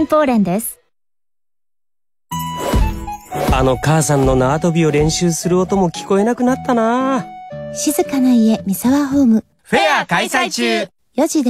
ポーレンです。 あの母さんの縄跳びを練習する音も聞こえなくなったな。 静かな家三沢ホームフェア開催中。 4時です。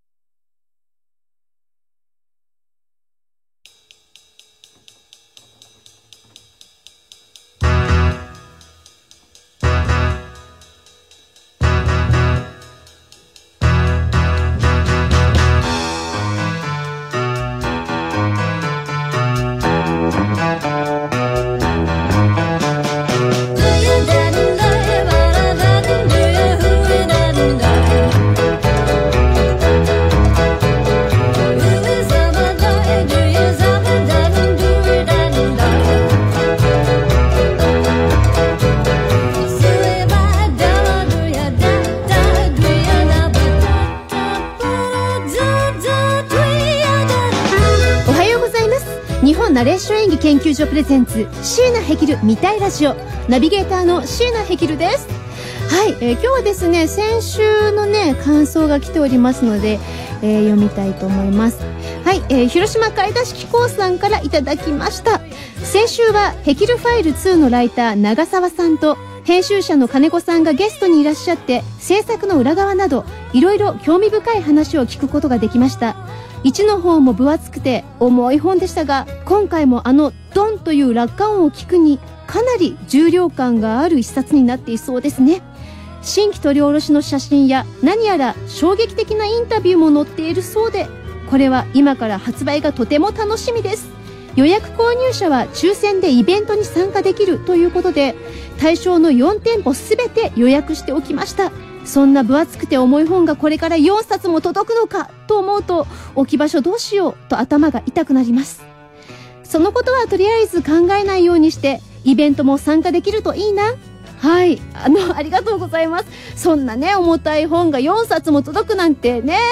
ナレーション演技研究所プレゼンツ椎名ヘキル見たいラジオ、ナビゲーターの椎名ヘキルです。はい、今日はですね、先週のね感想が来ておりますので、読みたいと思います。はい、広島買い出し機構さんからいただきました。先週はヘキルファイル2のライター長澤さんと編集者の金子さんがゲストにいらっしゃって、制作の裏側などいろいろ興味深い話を聞くことができました。1の方も分厚くて重い本でしたが、今回もあのドンという落下音を聞くにかなり重量感がある一冊になっていそうですね。新規取り下ろしの写真や何やら衝撃的なインタビューも載っているそうで、これは今から発売がとても楽しみです。予約購入者は抽選でイベントに参加できるということで、対象の4店舗すべて予約しておきました。そんな分厚くて重い本がこれから4冊も届くのかと思うと、置き場所どうしようと頭が痛くなります。そのことはとりあえず考えないようにして、イベントも参加できるといいな。はい、ありがとうございます。そんなね重たい本が4冊も届くなんてね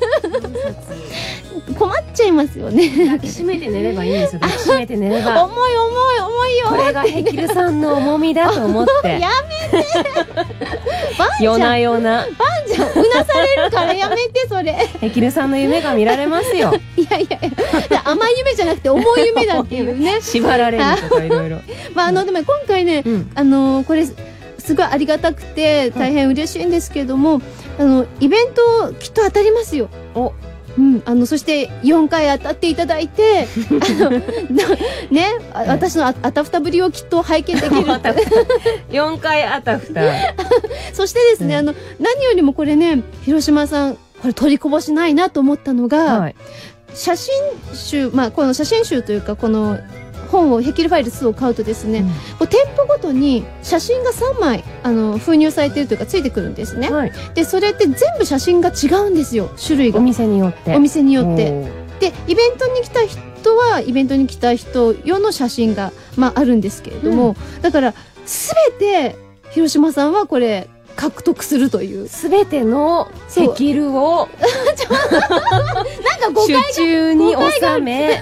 困っちゃいますよね。 抱きしめて寝ればいいんですよ。抱きしめて寝れば。 重いよ。 これがヘキルさんの重みだと思ってやめて夜な夜なバンちゃんうなされるからやめて、それヘキルさんの夢が見られますよ。 いや甘い夢じゃなくて重い夢だっていうね縛られるとかいろいろ。 でも今回ね、これすごいありがたくて大変嬉しいんですけれども、イベントきっと当たりますよ。そして4回当たっていただいてね、私のあたふたぶりをきっと拝見できる 4回あたふたそしてですね、何よりもこれね、広島さんこれ取りこぼしないなと思ったのが、写真集、この写真集というかこの本をヘキルファイル2を買うとですね、店舗ごとに写真が3枚封入されているというかついてくるんですね。でそれって全部写真が違うんですよ、種類が。 お店によって。 でイベントに来た人はイベントに来た人用の写真があるんですけれども、だから全て広島さんはこれ獲得するという、 全てのヘキルをなんか手中に収め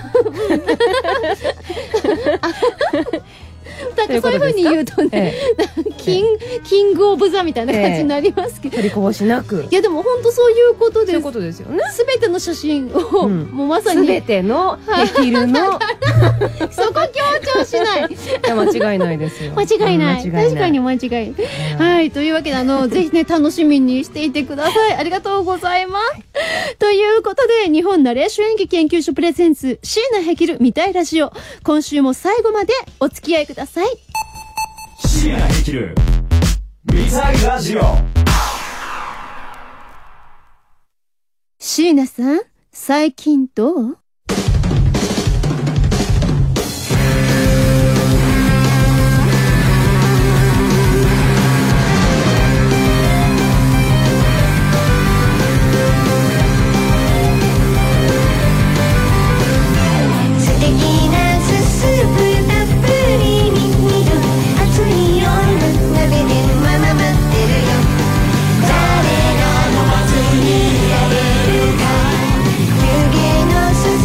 なんかそういう風に言うとね、キングオブザみたいな感じになりますけど、 取りこぼしなく。 いやでも本当そういうことです。 そういうことですよね。 すべての写真を、もうまさにすべてのヘキルのそこ強調しない。 間違いないですよ。 間違いない。確かに間違いない。はい、というわけでぜひね楽しみにしていてください。ありがとうございます。ということで、日本ナレーション演技研究所プレゼンツ椎名ヘキル見たいラジオ、今週も最後までお付き合いください。 椎名ヘキル見たいラジオ。 椎名さん、最近どう？ 誰が飲まずにいられるか、湯気の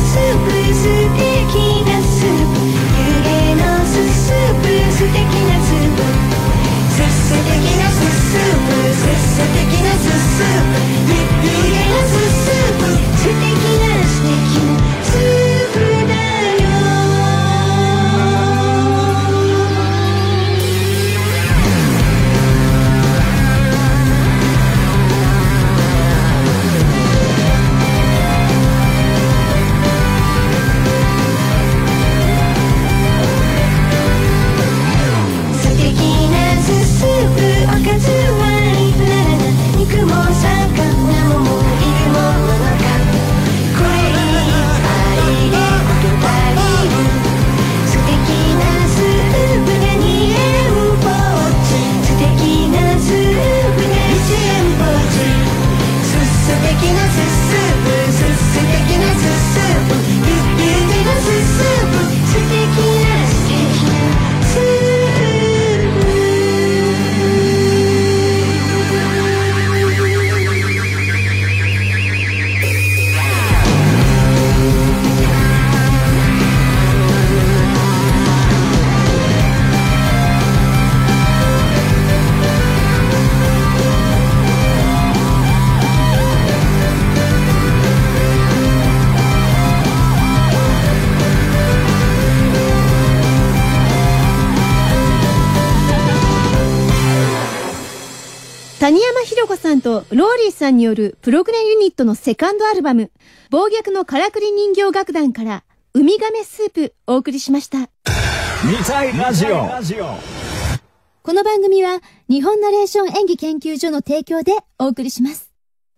谷山ひろ子さんとローリーさんによるプログレユニットのセカンドアルバム、暴虐のからくり人形楽団からウミガメスープお送りしました。 見たいラジオ。 この番組は日本ナレーション演技研究所の提供でお送りします。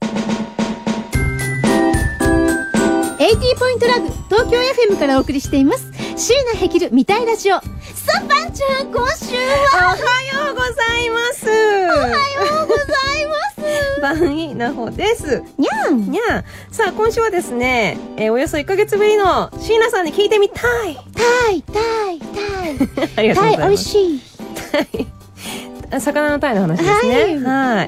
80ポイントラブ東京 FM からお送りしています椎名ヘキル見たいラジオ。さあパンちゃん、今週はおはようございます。 おはようございます番井なほです。 にゃんにゃん。さあ今週はですね、およそ1ヶ月ぶりの椎名さんに聞いてみたい。 タイありがとうございます。 タイ美味しい。 魚のタイの話ですね。はい。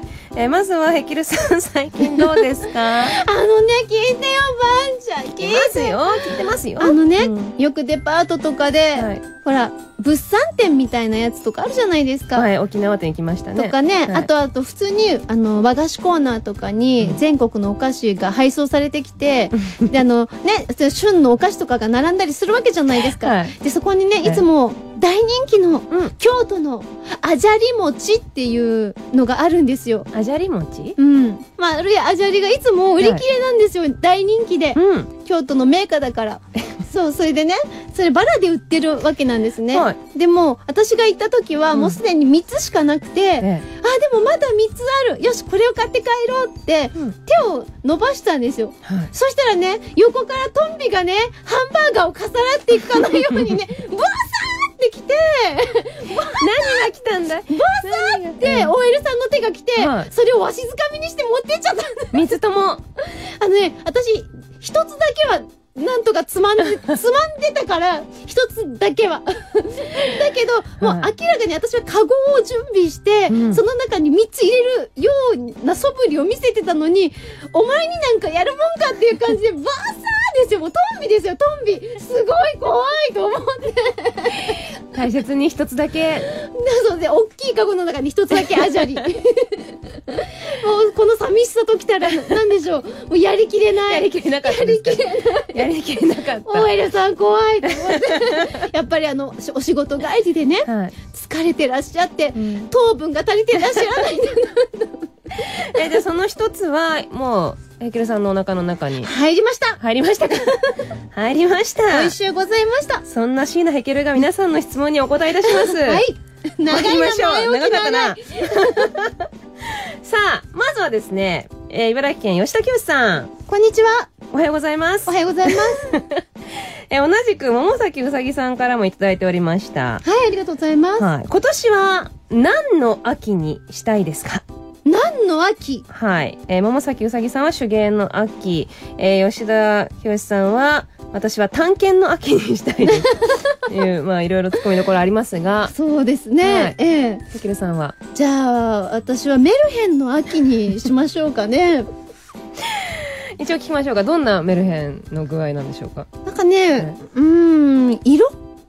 まずはヘキルさん、最近どうですか？ 聞いてよバンちゃん、聞いて聞いてますよ。 よくデパートとかで、 はい、 ほら物産展みたいなやつとかあるじゃないですか。 はい、沖縄店行きましたね。 とかね、 はい、 あと普通に和菓子コーナーとかに全国のお菓子が配送されてきて、で旬のお菓子とかが並んだりするわけじゃないですか。はい、でそこにね、いつも大人気の、京都のあじゃり餅っていうのがあるんですよ。 あじゃり餅？ まああじゃりがいつも売り切れなんですよ。大人気で、京都の名家だから。そう、それでね、それバラで売ってるわけなんですね。はい、でも、私が行った時はもうすでに3つしかなくて、でもまだ3つある。よし、これを買って帰ろうって、手を伸ばしたんですよ。そしたらね、横からトンビがね、ハンバーガーを重なっていくかのようにね、ブワサーって来て、 何が来たんだ？ ブワサーって、OL さんの手が来て、それをわしづかみにして持ってっちゃったんだ。 3つとも。 私、1つだけは、なんとかつまんでたから、一つだけは。だけど、もう明らかに私はカゴを準備して、その中に3つ入れるような素振りを見せてたのに、お前になんかやるもんかっていう感じで、バーサーですよ、もうトンビですよ、トンビ。すごい怖いと思って。 大切に一つだけ。 そうで、大きいカゴの中に一つだけアジャリ。もう、この寂しさときたら、なんでしょう。もうやりきれない。 やりきれなかったですか？やりきれなかった。 OL さん怖いと思って。やっぱりお仕事帰りでね、疲れてらっしゃって、糖分が足りてらっしゃらないんだな。 で、その一つは、もう、ヘキルさんのお腹の中に。 入りましたか？ 入りました。 美味しゅうございました。 そんな椎名ヘキルが皆さんの質問にお答えいたします。 はい。長いな、 長かったな。さあ、まずはですね、茨城県吉田清さん。 こんにちは。 おはようございます。 おはようございます。 同じく桃崎うさぎさんからもいただいておりました。 はい、ありがとうございます。 はい。今年は何の秋にしたいですか？ 何の秋？ はい。桃崎うさぎさんは手芸の秋。吉田清さんは、私は探検の秋にしたいですという、まあいろいろ突っ込みどころありますが。 そうですね。 ヘキルさんは？ じゃあ、私はメルヘンの秋にしましょうかね。 一応聞きましょうか。どんなメルヘンの具合なんでしょうか？ なんかね、色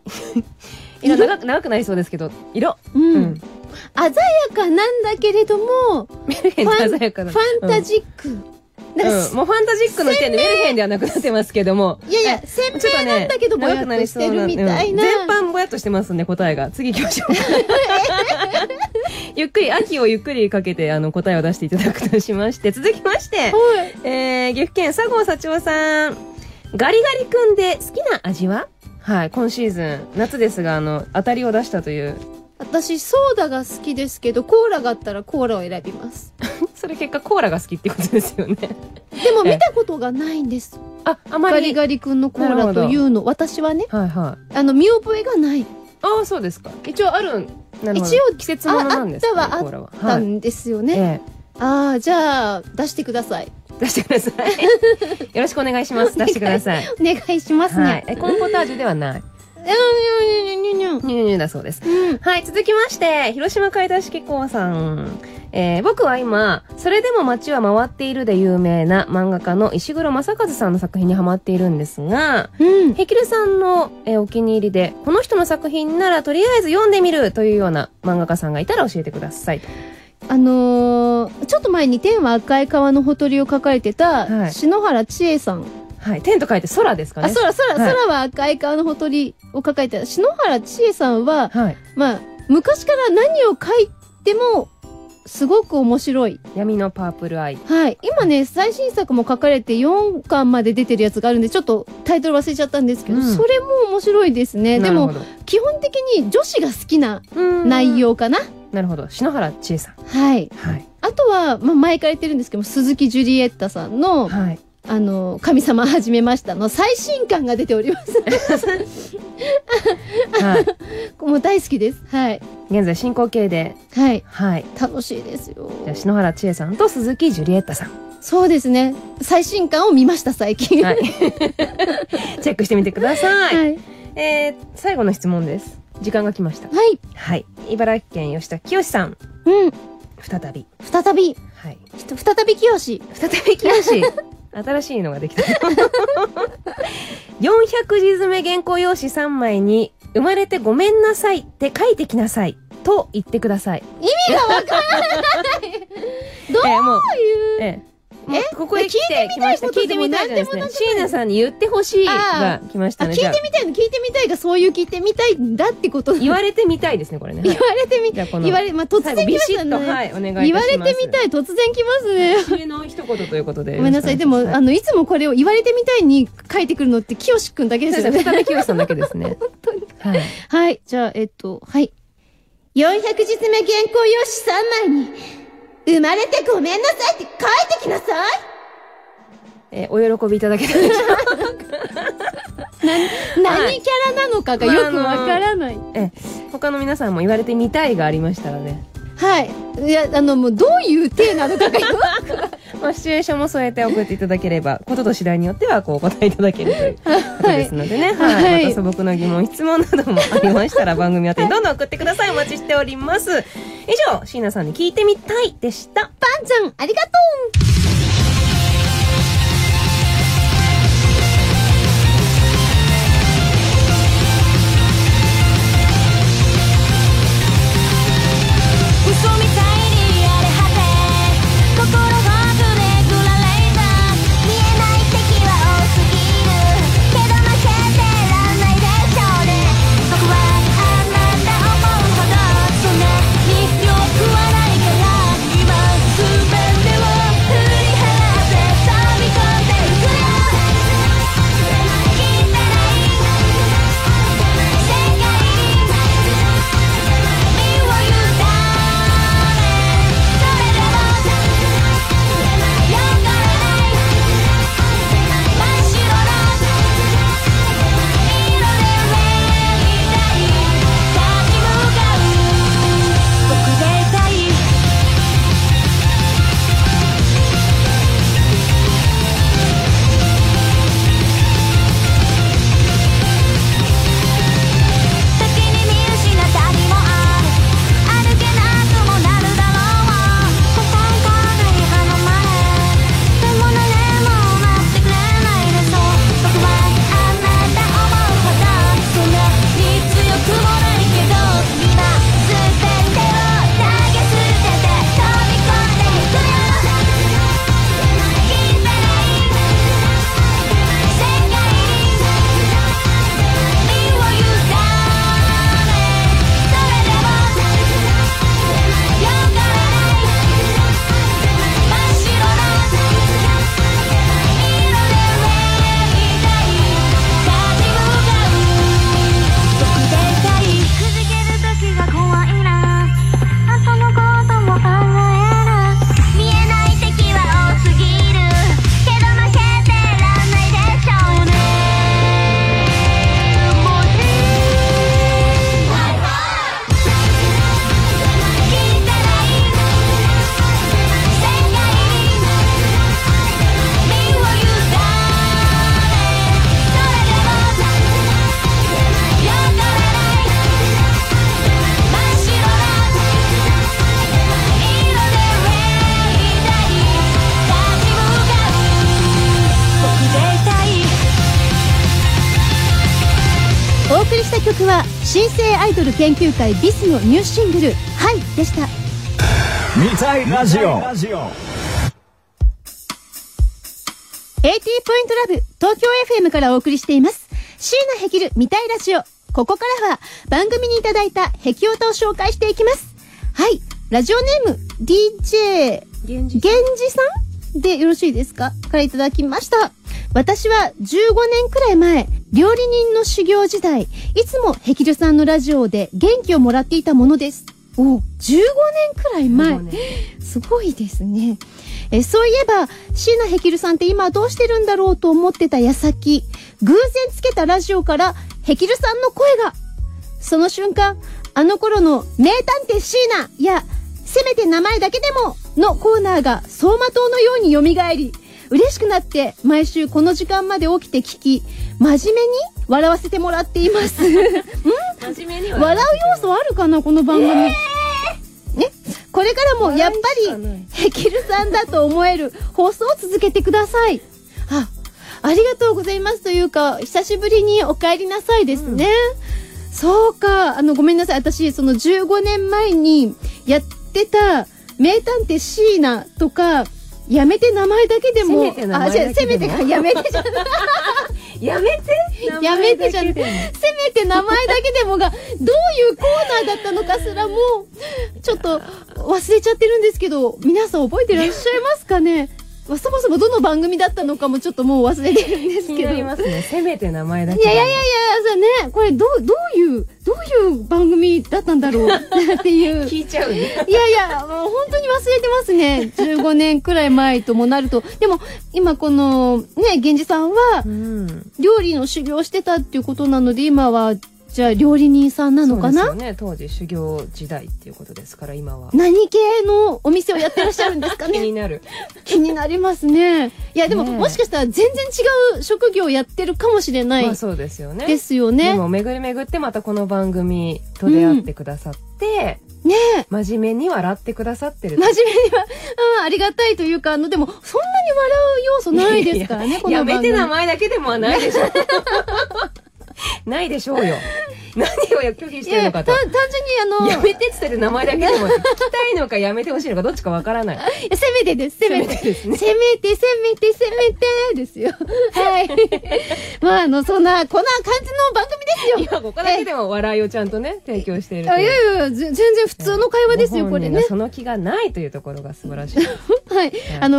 長くなりそうですけど、色。 鮮やかなんだけれども、 メルヘンって鮮やかな。 ファンタジック。 もうファンタジックの時点でメルヘンではなくなってますけども。 いや、鮮明なんだけどぼやっとしてるみたいな。 全般ぼやっとしてますね、答えが。次行きましょう。ゆっくり、秋をゆっくりかけて答えを出していただくとしまして、続きまして、岐阜県佐合幸男さん。ガリガリ君で好きな味は？はい、今シーズン、夏ですが、当たりを出したという。 私、ソーダが好きですけど、コーラがあったらコーラを選びます。 それ結果コーラが好きってことですよね。 でも見たことがないんです。 あまり。 ガリガリ君のコーラというの、私はね。見覚えがない。 ああ、そうですか。一応ある。 一応季節物なんですか？ あったんですよね。じゃあ、出してください。 出してください。よろしくお願いします。出してください。 お願いしますね。 コーンポタージュではない。ニュだそうです。はい、続きまして、広島海田式工さん。僕は今、それでも街は回っているで有名な漫画家の石黒正和さんの作品にハマっているんですが、ヘキルさんの、お気に入りで、この人の作品ならとりあえず読んでみるというような漫画家さんがいたら教えてください。ちょっと前に天は赤い川のほとりを書かれてた、篠原千恵さん。 はい。天と書いて空ですかね。 空は赤い川のほとりを書かれてた。篠原千恵さんは、まあ、昔から何を書いてもすごく面白い。 闇のパープルアイ。 はい。今ね、最新作も書かれて4巻まで出てるやつがあるんで、ちょっとタイトル忘れちゃったんですけど、 うんそれも面白いですね。でも、基本的に女子が好きな内容かな。 なるほど。篠原千恵さん。 はい。 はい。 あとは、まあ、前から言ってるんですけども、鈴木ジュリエッタさんの、 はい。 神様始めましたの最新刊が出ております。 はい。 もう大好きです。はい。 現在進行形で。 はい。 はい。 楽しいですよ。 じゃあ、篠原千恵さんと鈴木ジュリエッタさん。 そうですね。最新刊を見ました、最近。 はい。チェックしてみてください。 はい。 最後の質問です。時間が来ました。 はい。 はい。茨城県吉田清さん。 うん。 再び。 再び。 はい。 再び清し。 再び清し。新しいのができた。400字詰め原稿用紙3枚に、生まれてごめんなさいって書いてきなさい。と言ってください。 意味がわからないどういう、 もうここへ来ました。聞いてみたいじゃないですね。椎名さんに言ってほしいが来ましたね。 聞いてみたいがそういう聞いてみたいんだってこと。 言われてみたいですね、これね。 言われてみたい。突然来ましたね。 はい、お願いいたします。 言われてみたい、突然来ますね。 締めの一言ということで。 ごめんなさい。でも、いつもこれを言われてみたいに書いてくるのって、清くんだけですよね。 再び清さんだけですね。 本当に。はい。はい。じゃあ、はい。400字詰め原稿用紙3枚に、生まれてごめんなさいって書いてきなさい。 お喜びいただけたでしょうか。 何キャラなのかがよくわからない。 他の皆さんも言われてみたいがありましたらね。 はい。いや、もうどういう体なのかがよく。 まあ、シチュエーションも添えて送っていただければ、ことと次第によっては、お答えいただけるということですのでね。はい。また素朴な疑問、質問などもありましたら、番組宛てにどんどん送ってください。お待ちしております。以上、椎名さんに聞いてみたいでした。 パンちゃん、ありがとう。 嘘みたいに荒れ果て心がぐれぐられた見えない敵は多すぎるけど負けてらんないでしょうね僕はあなた思うほどそんなに弱くはないから今全てを振り払って飛び込んでいくよ聞いてない世界身を委ね曲は新生アイドル研究会ビスのニューシングル「はい」でした。 見たいラジオ AT ポイントラブ東京 FM からお送りしています椎名ヘキル見たいラジオ。ここからは番組にいただいたヘキオタを紹介していきます。はい、 ラジオネーム DJ 源氏さんでよろしいですかからいただきました。私は15年くらい前、料理人の修行時代、いつもヘキルさんのラジオで元気をもらっていたものです。お、15年くらい前。すごいですね。そういえば、椎名ヘキルさんって今どうしてるんだろうと思ってた矢先、偶然つけたラジオからヘキルさんの声が。その瞬間、あの頃の名探偵椎名や、せめて名前だけでものコーナーが走馬灯のように蘇り、嬉しくなって毎週この時間まで起きて聞き、真面目に笑わせてもらっています。 真面目に笑う要素あるかなこの番組。ね、これからもやっぱりヘキルさんだと思える放送を続けてください。ありがとうございますというか、久しぶりにお帰りなさいですね。そうか、ごめんなさい。私、その15年前にやってた名探偵椎名とか、やめて名前だけでも、せめてか、やめてじゃない。やめてじゃない。せめて名前だけでもが、どういうコーナーだったのかすらも、ちょっと忘れちゃってるんですけど、皆さん覚えてらっしゃいますかね。そもそもどの番組だったのかもちょっっともう忘れてるんですけど。気になりますね。せめて名前だけ。 いや、そうね、これどういう番組だったんだろうっていう。 聞いちゃうね。 もう本当に忘れてますね。15年くらい前ともなると。でも、今この、ね、源氏さんは、料理の修行してたっていうことなので、今は、じゃあ料理人さんなのかな？ そうですよね。当時修行時代っていうことですから、今は。 何系のお店をやってらっしゃるんですかね？ 気になる。 気になりますね。いや、でも、もしかしたら全然違う職業をやってるかもしれない。 まあそうですよね。 ですよね。 でも巡り巡ってまたこの番組と出会ってくださって、 ねえ。 真面目に笑ってくださってる。 真面目には、ありがたいというか、でも、そんなに笑う要素ないですからね、この番組。 やめて名前だけでもはないでしょ。ないでしょうよ。何を拒否してるのかと。 単純にやめてって言って名前だけでも聞きたいのかやめてほしいのかどっちかわからない。 せめてです。せめてですね。せめてですよ。はい。まあ、こんな感じの番組ですよ。 いや、ここだけでも笑いをちゃんとね、提供している。 いや、全然普通の会話ですよ、これね。 その気がないというところが素晴らしい。 はい。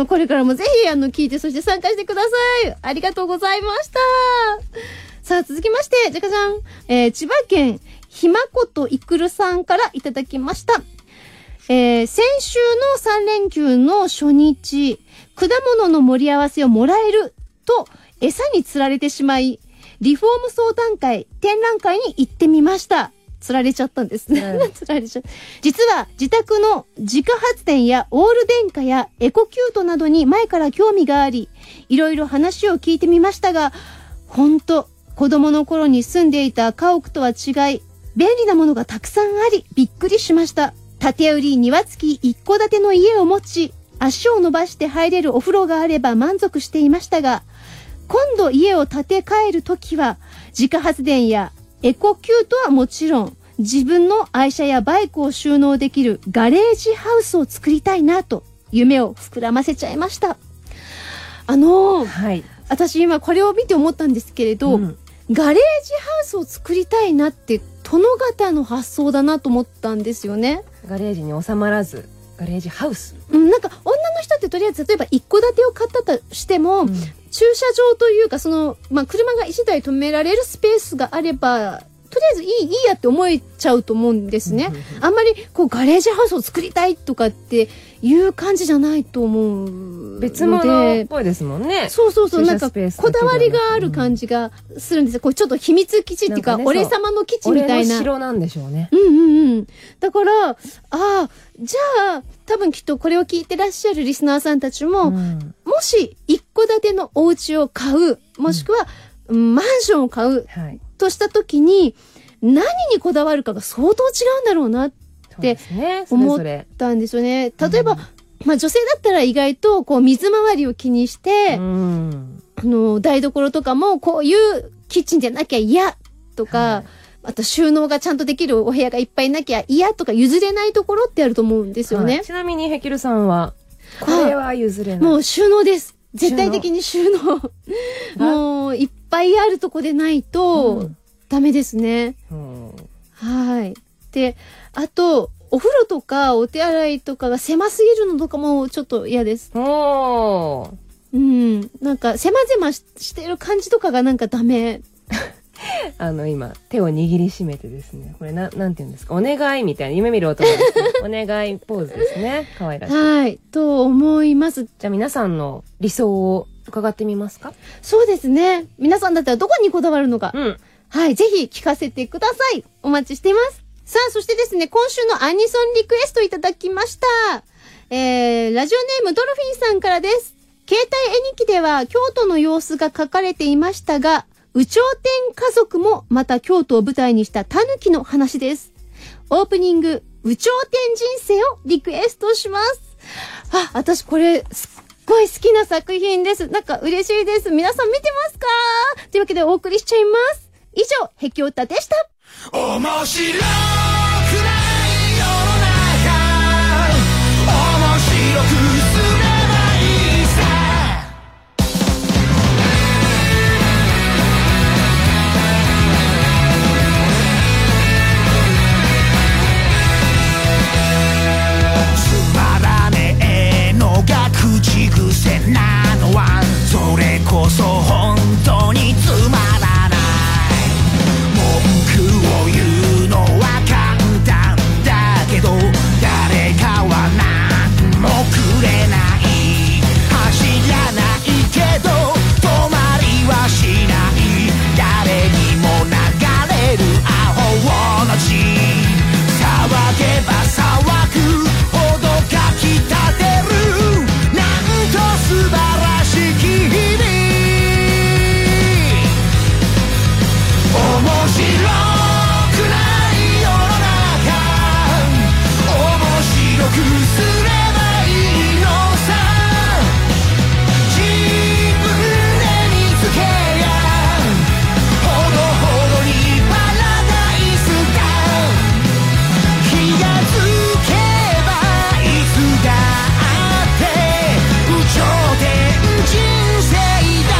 これからもぜひ、聞いて、そして参加してください。ありがとうございました。さあ、続きまして、じゃかちゃん、千葉県、ひまこといくるさんからいただきました。先週の3連休の初日、果物の盛り合わせをもらえると、餌に釣られてしまい、リフォーム相談会、展覧会に行ってみました。釣られちゃったんですね。釣られちゃった。実は、自宅の自家発電やオール電化やエコキュートなどに前から興味があり、いろいろ話を聞いてみましたが、ほんと、子供の頃に住んでいた家屋とは違い、便利なものがたくさんあり、びっくりしました。建売り庭付き一戸建ての家を持ち、足を伸ばして入れるお風呂があれば満足していましたが、今度家を建て替えるときは、自家発電やエコキュートはもちろん、自分の愛車やバイクを収納できるガレージハウスを作りたいなと、夢を膨らませちゃいました。はい。私今これを見て思ったんですけれど、ガレージハウスを作りたいなって殿方の発想だなと思ったんですよね。 ガレージに収まらずガレージハウス。 なんか女の人ってとりあえず例えば一戸建てを買ったとしても、駐車場というか車が1台止められるスペースがあればとりあえずいいやって思えちゃうと思うんですね。あんまりガレージハウスを作りたいとかっていう感じじゃないと思う。 別物っぽいですもんね。 そう。なんかこだわりがある感じがするんですよ。これちょっと秘密基地っていうか、俺様の基地みたいな。 俺の城なんでしょうね。 だから、じゃあ、多分きっとこれを聞いてらっしゃるリスナーさんたちも、もし一戸建てのお家を買う、もしくは、マンションを買う、としたときに、何にこだわるかが相当違うんだろうなって思ったんですよね。例えば、女性だったら意外と水回りを気にして、台所とかもこういうキッチンでなきゃ嫌とか、あと収納がちゃんとできるお部屋がいっぱいなきゃ嫌とか譲れないところってあると思うんですよね。 ちなみにヘキルさんは、これは譲れない。 もう収納です。絶対的に収納。もういっぱいあるとこでないとダメですね。はい。で、あと、 お風呂とかお手洗いとかが狭すぎるのとかもちょっと嫌です。 おー。 なんか狭々してる感じとかがなんかダメ。 今、手を握りしめてですね、これなんて言うんですか、お願いみたいな、夢見る男ですね。お願いポーズですね。可愛らしい。 はい。と思います。 じゃあ皆さんの理想を伺ってみますか？ そうですね。皆さんだったらどこにこだわるのか。はい。ぜひ聞かせてください。お待ちしています。さあ、そしてですね、今週のアニソンリクエストいただきました。ラジオネームドルフィンさんからです。携帯絵日記では京都の様子が書かれていましたが、有頂天家族もまた京都を舞台にした狸の話です。オープニング、有頂天人生をリクエストします。私これ、すっごい好きな作品です。なんか嬉しいです。皆さん見てますか？というわけでお送りしちゃいます。以上、へきおたでした。 面白くない世の中、面白くすればいいさ。つまらねえのが口癖なのはそれこそ本当につまらない。文句を言うのは簡単だけど誰かは何もくれない。走らないけど止まりはしない。誰にも流れるアホの血。騒げば騒ぐほどかきたてる。なんと素晴らしき日々。面白くない世の中、面白くすればいいのさ。自分で見つけやほどほどにパラダイスだ。気がつけばいつだって有頂天人生だ。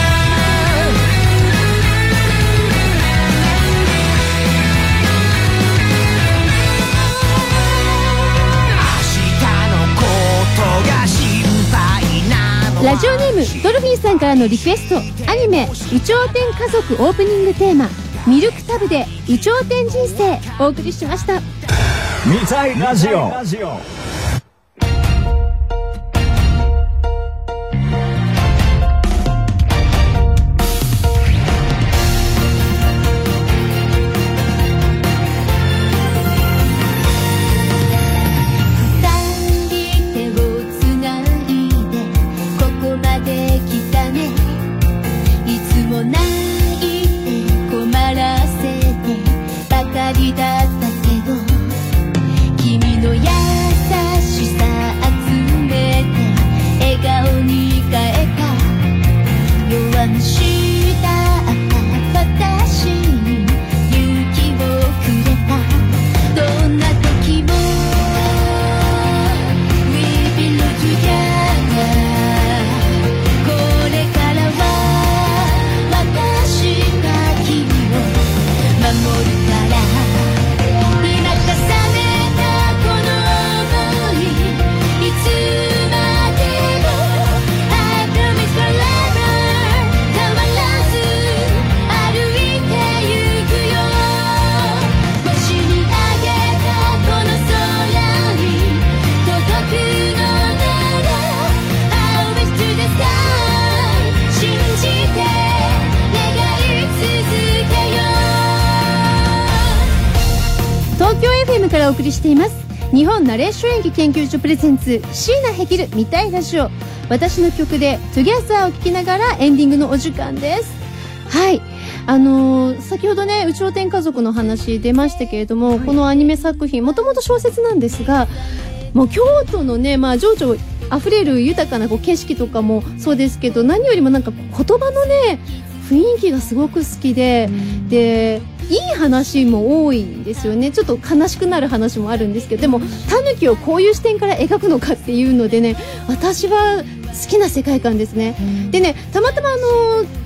ラジオネームドルフィンさんからのリクエスト、アニメ有頂天家族オープニングテーマミルクタブで有頂天人生お送りしました。 見たいラジオ。 からお送りしています。日本ナレーション演技研究所プレゼンツ椎名ヘキル見たいラジオ。私の曲でトゥギャザーを聴きながらエンディングのお時間です。はい。先ほどね、有頂天家族の話出ましたけれども、このアニメ作品、もともと小説なんですが、もう京都のね、情緒溢れる豊かなこう景色とかもそうですけど、何よりもなんか言葉のね、雰囲気がすごく好きで、で、いい話も多いんですよね。ちょっと悲しくなる話もあるんですけど、でも、狸をこういう視点から描くのかっていうのでね、私は好きな世界観ですね。でね、たまたま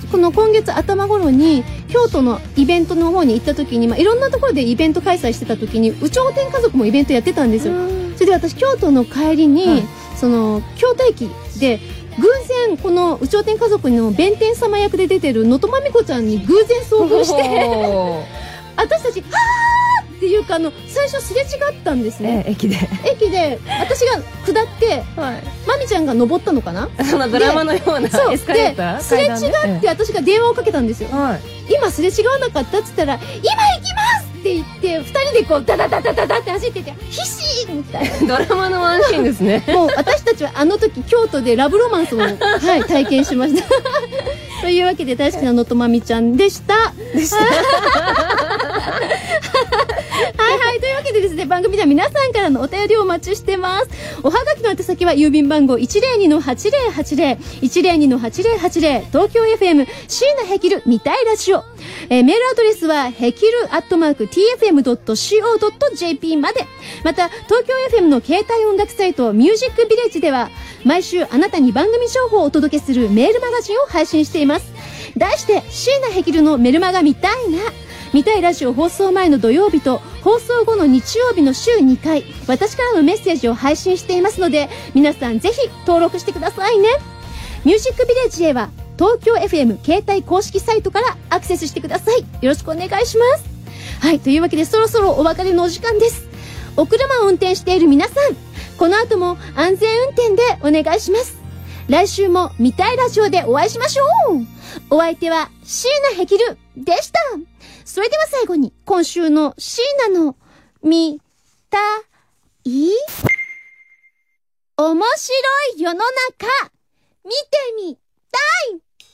この今月頭頃に京都のイベントの方に行った時に、いろんなところでイベント開催してた時に有頂天家族もイベントやってたんですよ。それで私京都の帰りに、その京都駅で偶然この有頂天家族の弁天様役で出てる能登まみこちゃんに偶然遭遇して私たちはーっていうか最初すれ違ったんですね、 駅で私が下って、まみちゃんが登ったのかな、 そのドラマのようなエスカレーターですれ違って私が電話をかけたんですよ、今すれ違わなかったっつったら今行きますって言って2人でこうダダダダダダって走ってて必死みたいなドラマのワンシーンですね。 もう私たちはあの時京都でラブロマンスを、体験しましたというわけで大好きなのとまみちゃんでしたというわけでですね、番組では皆さんからのお便りをお待ちしてます。おはがきの宛先は郵便番号 102-8080 102-8080 東京 FM 椎名ヘキル見たいラジオ、メールアドレスはヘキル@tfm.co.jp まで。また東京 FM の携帯音楽サイトミュージックビレッジでは毎週あなたに番組情報をお届けするメールマガジンを配信しています。題して椎名ヘキルのメルマガ見たいな。見たいラジオ放送前の土曜日と放送後の日曜日の週2回私からのメッセージを配信していますので、皆さんぜひ登録してくださいね。ミュージックビレッジへは東京 FM 携帯公式サイトからアクセスしてください。よろしくお願いします。というわけでそろそろお別れのお時間です。お車を運転している皆さん、この後も安全運転でお願いします。来週も見たいラジオでお会いしましょう。お相手は椎名ヘキルでした。それでは最後に今週の椎名の見たい面白い世の中見てみたい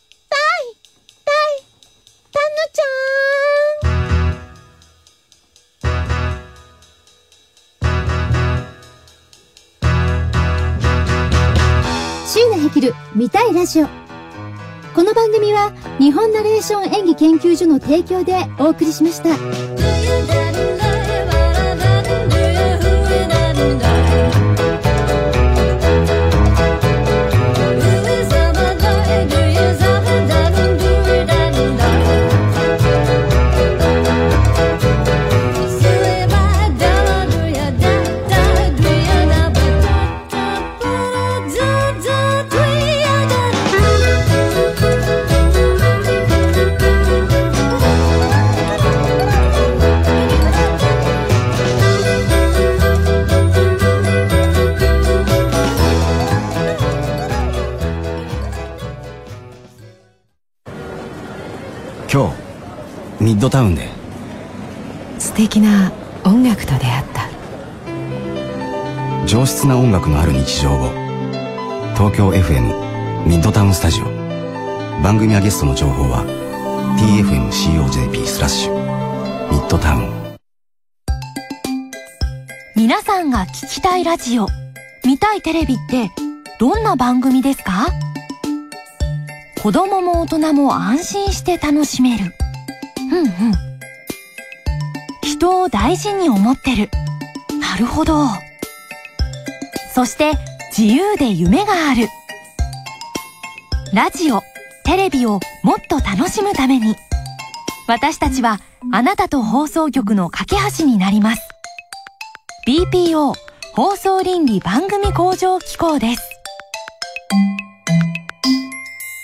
たぬちゃん。椎名ヘキル見たいラジオ。この番組は日本ナレーション演技研究所の提供でお送りしました。 今日ミッドタウンで素敵な音楽と出会った。 上質な音楽のある日常を東京 FM ミッドタウンスタジオ。番組やゲストの情報は tfm.co.jp/ ミッドタウン。 皆さんが聞きたいラジオ、見たいテレビってどんな番組ですか？子供も大人も安心して楽しめる。人を大事に思ってる。なるほど。そして自由で夢がある。ラジオ、テレビをもっと楽しむために、私たちはあなたと放送局の架け橋になります。BPO 放送倫理番組向上機構です。